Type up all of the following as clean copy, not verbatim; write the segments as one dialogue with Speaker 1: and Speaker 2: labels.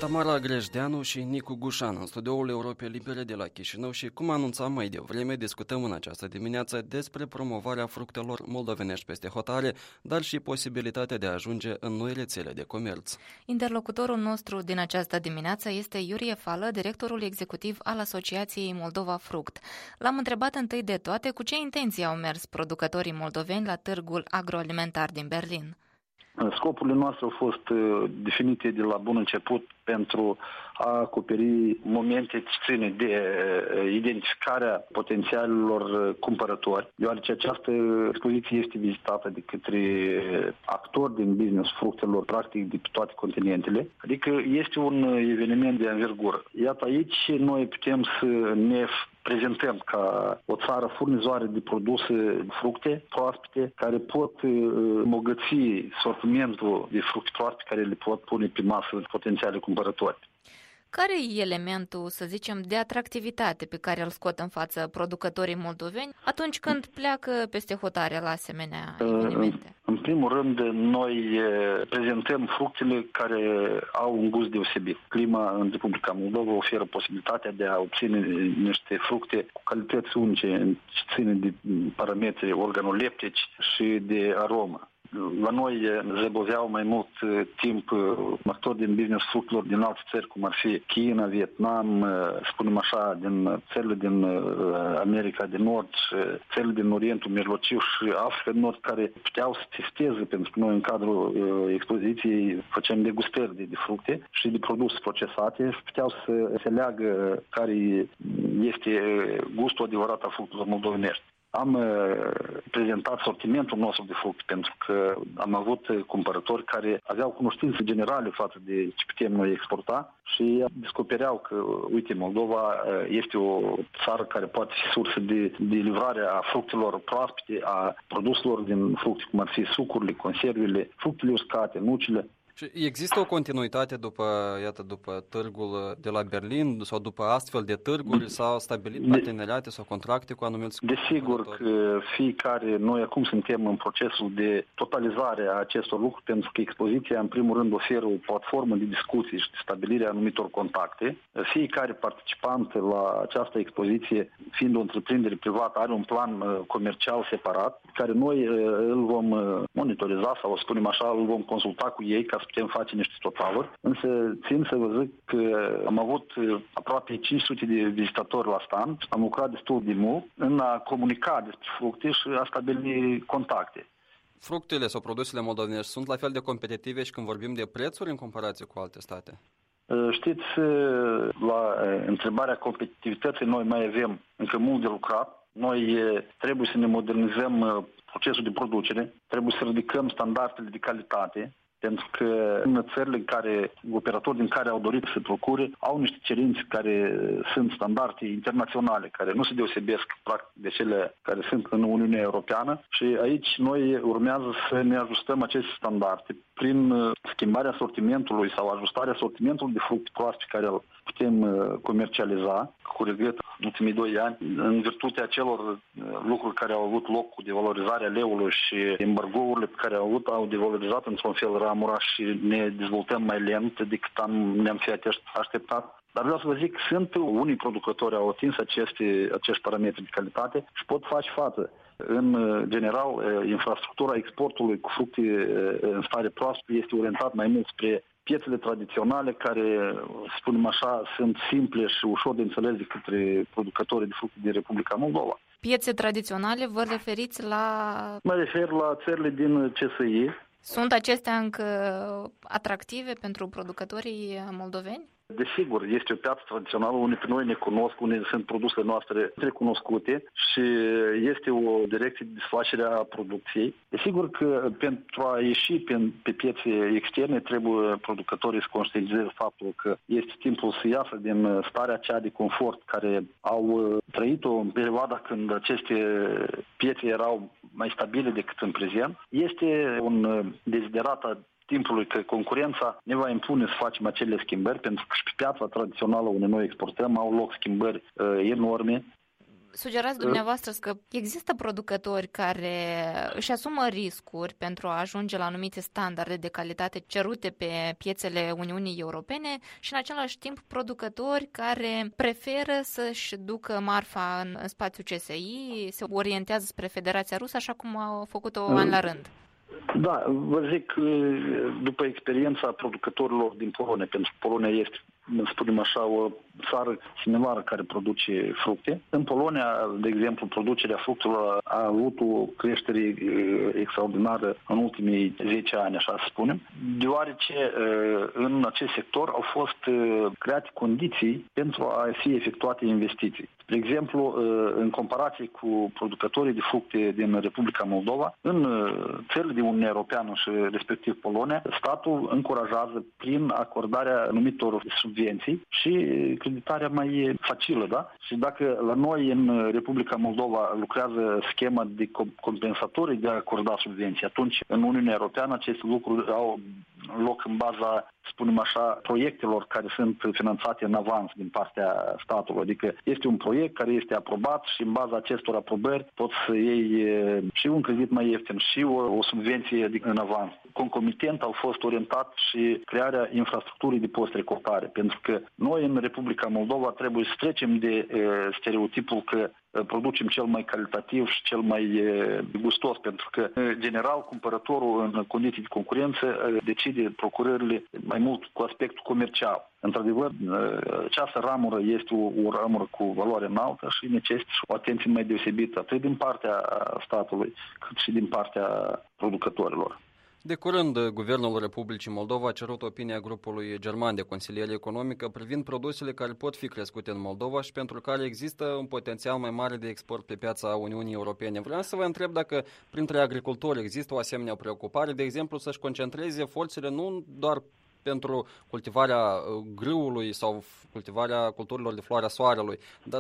Speaker 1: Tamara Grejdeanu și Nicu Gușan în studioul Europei Libere de la Chișinău și, cum anunțam mai devreme, discutăm în această dimineață despre promovarea fructelor moldovenești peste hotare, dar și posibilitatea de a ajunge în noi rețele de comerț.
Speaker 2: Interlocutorul nostru din această dimineață este Iurie Fală, directorul executiv al Asociației Moldova Fruct. L-am întrebat întâi de toate cu ce intenții au mers producătorii moldoveni la târgul agroalimentar din Berlin.
Speaker 3: Scopurile noastre au fost definite de la bun început pentru a acoperi momente ce ține de identificarea potențialilor cumpărători, deoarece această expoziție este vizitată de către actori din business fructelor, practic de pe toate continentele. Adică este un eveniment de învergură. Iată, aici noi putem să ne prezentăm ca o țară furnizoare de produse fructe proaspete care pot îmbogăți sortimentul de fructe proaspete care le pot pune pe masă potențiale cumpărători.
Speaker 2: Care e elementul, să zicem, de atractivitate pe care îl scot în față producătorii moldoveni atunci când pleacă peste hotare la asemenea evenimente?
Speaker 3: În primul rând, noi prezentăm fructele care au un gust deosebit. Clima în Republica Moldova oferă posibilitatea de a obține niște fructe cu calități unice, ce ține de parametri organoleptici și de aromă. La noi zăboveau mai mult timp actori din business fructelor din alte țări, cum ar fi China, Vietnam, spunem așa, din țările din America de Nord, țările din Orientul Mijlociu și Africa de Nord, care puteau să testeze, pentru că noi în cadrul expoziției făceam degustări de fructe și de produse procesate și puteau să se leagă care este gustul adevărat al fructelor moldovenești. Am prezentat sortimentul nostru de fructe pentru că am avut cumpărători care aveau cunoștințe generale față de ce putem noi exporta și descopereau că, uite, Moldova este o țară care poate fi sursă de livrare a fructelor proaspete, a produselor din fructe, cum ar fi sucurile, conservele, fructele uscate, nucile.
Speaker 1: Și există o continuitate după târgul de la Berlin sau după astfel de târguri? S-au stabilit parteneriate sau contracte cu anumiți
Speaker 3: Desigur că noi acum suntem în procesul de totalizare a acestor lucruri, pentru că expoziția în primul rând oferă o platformă de discuții și de stabilire a anumitor contacte. Fiecare participant la această expoziție, fiind o întreprindere privată, are un plan comercial separat, care noi îl vom monitoriza sau, spunem așa, îl vom consulta cu ei ca să putem face niște totaluri. Însă țin să vă zic că am avut aproape 500 de vizitatori la stand, am lucrat destul de mult în a comunica despre fructe și a stabili contacte.
Speaker 1: Fructele sau produsele moldovenești sunt la fel de competitive și când vorbim de prețuri în comparație cu alte state?
Speaker 3: Știți, la întrebarea competitivității noi mai avem încă mult de lucrat. Noi trebuie să ne modernizăm procesul de producere, trebuie să ridicăm standardele de calitate, pentru că în țările în care operatorii din care au dorit să procure au niște cerințe care sunt standarde internaționale, care nu se deosebesc practic de cele care sunt în Uniunea Europeană și aici noi urmează să ne ajustăm aceste standarde prin schimbarea sortimentului sau ajustarea sortimentului de fructe proaspete care îl putem comercializa. Cu regret, în ultimii 2 ani, în virtutea acelor lucruri care au avut loc cu devalorizarea leului și embargourile pe care au devalorizat într-un fel ramura și ne dezvoltăm mai lent decât ne-am fi așteptat. Dar vreau să vă zic, sunt unii producători au atins acești parametri de calitate și pot face față. În general, infrastructura exportului cu fructe în stare proaspătă este orientat mai mult spre piețele tradiționale care, spunem așa, sunt simple și ușor de înțeles de către producătorii de fructe din Republica Moldova.
Speaker 2: Piețe tradiționale, vă referiți la...
Speaker 3: Mă refer la țările din CSI.
Speaker 2: Sunt acestea încă atractive pentru producătorii moldoveni?
Speaker 3: Desigur, este o piață tradițională unde pe noi ne cunosc, unde sunt produsele noastre recunoscute și este o direcție de desfacere a producției. Desigur că pentru a ieși pe piețe externe trebuie producătorii să conștientizeze faptul că este timpul să iasă din starea aceea de confort care au trăit-o în perioada când aceste piețe erau mai stabile decât în prezent. Este un deziderat a timpului că concurența ne va impune să facem acele schimbări, pentru că și pe piața tradițională unde noi exportăm au loc schimbări enorme.
Speaker 2: sugerați dumneavoastră că există producători care își asumă riscuri pentru a ajunge la anumite standarde de calitate cerute pe piețele Uniunii Europene și în același timp producători care preferă să-și ducă marfa în spațiul CSI, se orientează spre Federația Rusă, așa cum au făcut-o an la rând.
Speaker 3: Da, vă zic, după experiența producătorilor din Polonia, pentru că Polonia este, spunem așa, o țară similară care produce fructe. În Polonia, de exemplu, producerea fructelor a avut o creștere extraordinară în ultimii 10 ani, așa să spunem, deoarece în acest sector au fost create condiții pentru a fi efectuate investiții. De exemplu, în comparație cu producătorii de fructe din Republica Moldova, în țările din Uniunea Europeană și respectiv Polonia, statul încurajează prin acordarea anumitor subvenții și creditarea mai facilă, da? Și dacă la noi în Republica Moldova lucrează schema de compensatorii de a acorda subvenții, atunci în Uniunea Europeană aceste lucruri au loc în baza, spunem așa, proiectelor care sunt finanțate în avans din partea statului. Adică este un proiect care este aprobat și în baza acestor aprobări poți să iei și un credit mai ieftin și o subvenție în avans. Concomitent au fost orientat și crearea infrastructurii de post-recoltare, pentru că noi în Republica Moldova trebuie să trecem de stereotipul că producem cel mai calitativ și cel mai gustos, pentru că, general, cumpărătorul în condiții de concurență decide procurările mai mult cu aspectul comercial. Într-adevăr, această ramură este o ramură cu valoare înaltă și necesită o atenție mai deosebită, atât din partea statului, cât și din partea producătorilor.
Speaker 1: De curând, Guvernul Republicii Moldova a cerut opinia grupului german de consiliere economică privind produsele care pot fi crescute în Moldova și pentru care există un potențial mai mare de export pe piața Uniunii Europene. Vreau să vă întreb dacă printre agricultori există o asemenea preocupare, de exemplu, să-și concentreze forțele nu doar pentru cultivarea grâului sau cultivarea culturilor de floarea soarelui, dar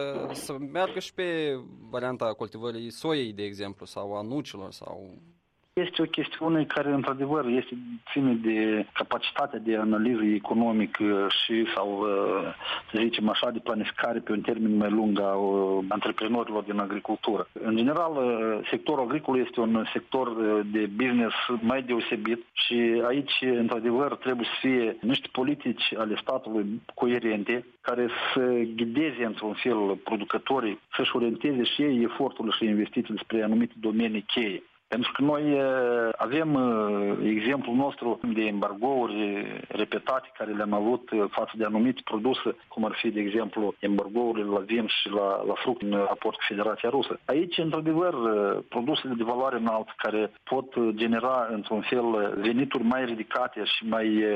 Speaker 1: să meargă și pe varianta cultivării soiei, de exemplu, sau a nucilor sau...
Speaker 3: Este o chestiune care, într-adevăr, ține de capacitatea de analiză economică și, sau, să zicem așa, de planificare pe un termen mai lung a antreprenorilor din agricultură. În general, sectorul agricol este un sector de business mai deosebit și aici, într-adevăr, trebuie să fie niște politici ale statului coerente care să ghideze, într-un fel, producătorii să-și orienteze și ei eforturile și investițiile spre anumite domenii cheie. Pentru că noi avem exemplul nostru de embargouri repetate care le-am avut față de anumite produse, cum ar fi, de exemplu, embargourile la vin și la fructe în raport cu Federația Rusă. Aici, într-adevăr, produsele de valoare înaltă care pot genera, într-un fel, venituri mai ridicate și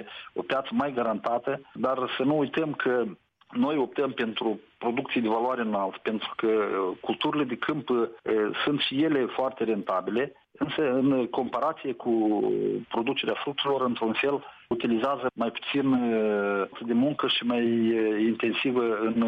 Speaker 3: o piață mai garantată, dar să nu uităm că noi optăm pentru producții de valoare înaltă, pentru că culturile de câmp sunt și ele foarte rentabile, însă în comparație cu producerea fructelor, într-un fel, utilizează mai puțin de muncă și mai intensivă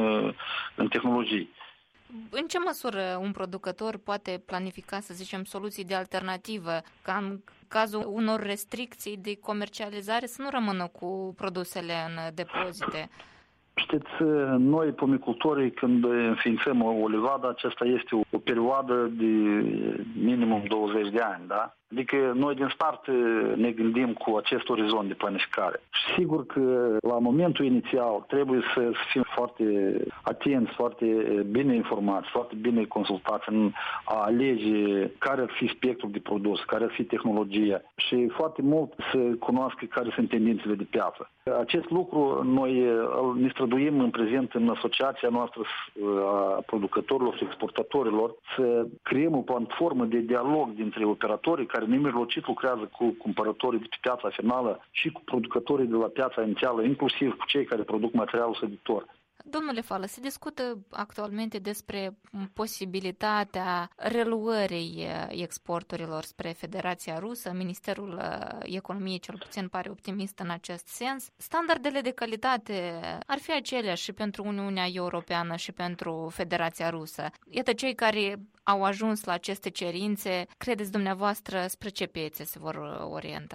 Speaker 3: în tehnologii.
Speaker 2: În ce măsură un producător poate planifica, să zicem, soluții de alternativă, ca în cazul unor restricții de comercializare să nu rămână cu produsele în depozite?
Speaker 3: Știți, noi, pomicultorii, când înființăm o livadă, aceasta este o perioadă de minimum 20 de ani, da? Adică noi din start ne gândim cu acest orizont de planificare. Și sigur că la momentul inițial trebuie să fim foarte atenți, foarte bine informați, foarte bine consultați în a alege care ar fi spectrul de produs, care ar fi tehnologia și foarte mult să cunoască care sunt tendințele de piață. Acest lucru noi ne străduim în prezent în asociația noastră a producătorilor și exportatorilor să creăm o platformă de dialog dintre operatorii care nemijlocit lucrează cu cumpărătorii de pe piața finală și cu producătorii de la piața inițială, inclusiv cu cei care produc materialul săditor.
Speaker 2: Domnule Fală, se discută actualmente despre posibilitatea reluării exporturilor spre Federația Rusă. Ministerul Economiei cel puțin pare optimist în acest sens. Standardele de calitate ar fi aceleași și pentru Uniunea Europeană și pentru Federația Rusă. Iată, cei care au ajuns la aceste cerințe, credeți dumneavoastră spre ce piețe se vor orienta?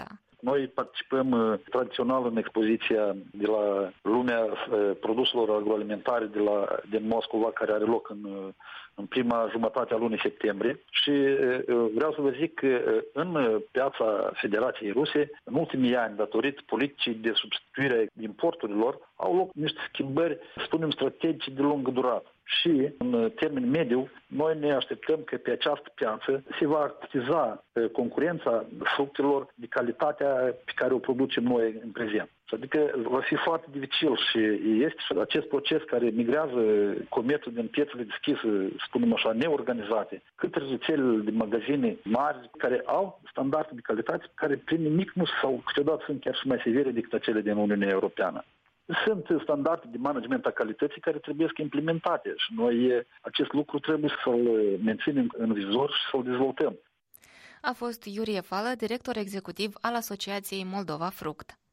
Speaker 3: Noi participăm tradițional în expoziția de la lumea produselor agroalimentare din Moscova, care are loc în prima jumătate a lunii septembrie și vreau să vă zic că în piața Federației Ruse, în ultimii ani, datorită politicii de substituire a importurilor, au loc niște schimbări, spunem, strategice de lungă durată. Și, în termen mediu, noi ne așteptăm că pe această piață se va actiza concurența fructelor de calitatea pe care o producem noi în prezent. Adică va fi foarte dificil și este acest proces care migrează comerțul din piețele deschise, spunem așa, neorganizate, către rețelele de magazine mari care au standarde de calitate care prin nimic nu sau câteodată sunt chiar și mai severe decât acele din Uniunea Europeană. Sunt standarde de management a calității care trebuie să implementate și noi acest lucru trebuie să-l menținem în vizor și să-l dezvoltăm.
Speaker 2: A fost Iurie Fală, director executiv al Asociației Moldova Fruct.